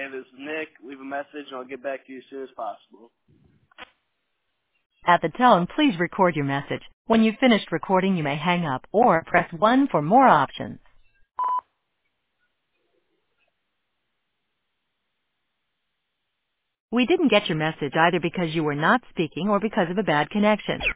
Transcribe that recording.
Hey, this is Nick. Leave a message and I'll get back to you as soon as possible. At the tone, please record your message. When you've finished recording, you may hang up or press 1 for more options. We didn't get your message either because you were not speaking or because of a bad connection.